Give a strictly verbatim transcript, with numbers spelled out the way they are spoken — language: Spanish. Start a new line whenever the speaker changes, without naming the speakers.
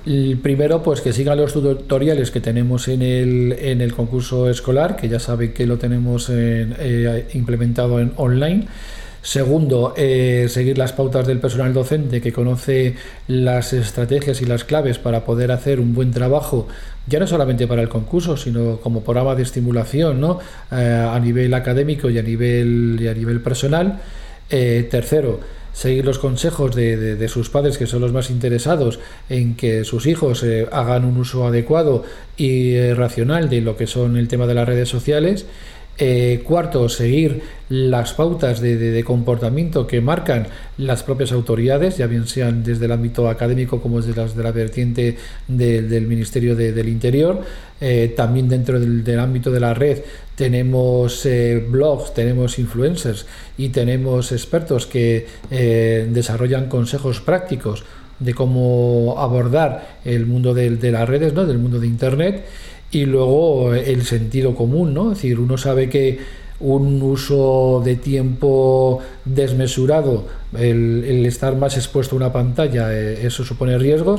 El primero, pues que sigan los tutoriales que tenemos en el, en el concurso escolar, que ya saben que lo tenemos en, eh, implementado en online. Segundo, eh, seguir las pautas del personal docente que conoce las estrategias y las claves para poder hacer un buen trabajo, ya no solamente para el concurso, sino como programa de estimulación, ¿no? Eh, a nivel académico y a nivel, y a nivel personal. Eh, tercero, seguir los consejos de, de, de sus padres, que son los más interesados en que sus hijos eh, hagan un uso adecuado y eh, racional de lo que son el tema de las redes sociales. Eh, cuarto, seguir las pautas de, de, de comportamiento que marcan las propias autoridades, ya bien sean desde el ámbito académico como desde las de la vertiente de, del Ministerio de, del Interior. Eh, también dentro del, del ámbito de la red tenemos eh, blogs, tenemos influencers y tenemos expertos que eh, desarrollan consejos prácticos de cómo abordar el mundo de, de las redes, ¿no? Del mundo de Internet. Y luego el sentido común, ¿no? Es decir, uno sabe que un uso de tiempo desmesurado, el, el estar más expuesto a una pantalla, eh, eso supone riesgos,